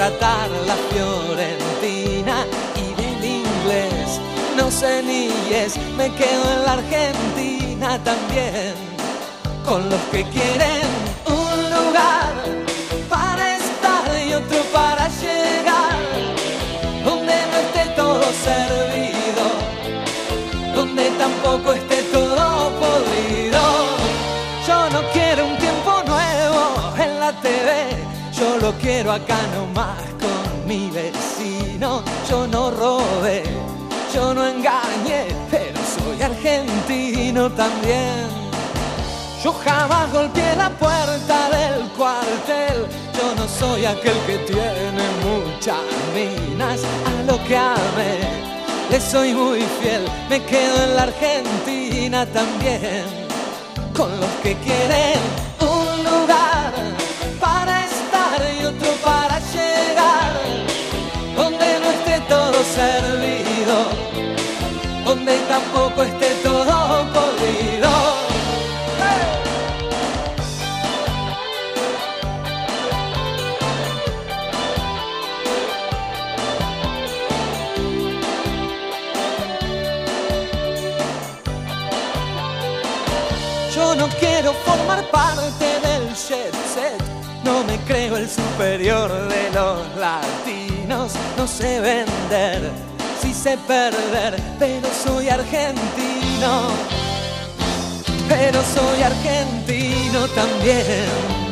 tratar la fiorentina y del inglés no sé ni yes. Me quedo en la Argentina también, con los que quieren un lugar para estar y otro para llegar, donde no esté todo servido, donde tampoco esté todo podrido. Yo no quiero un tiempo nuevo en la TV, yo lo quiero acá nomás con mi vecino. Yo no robé, yo no engañé, pero soy argentino también. Yo jamás golpeé la puerta del cuartel, yo no soy aquel que tiene muchas minas. A lo que amé le soy muy fiel, me quedo en la Argentina también, con los que quieren un lugar para estar y otro para llegar, donde no esté todo servido, donde tampoco esté todo podrido. Yo no quiero formar parte del jet set, no me creo el superior de los latinos. No sé vender, sí sé perder, pero soy argentino, pero soy argentino también.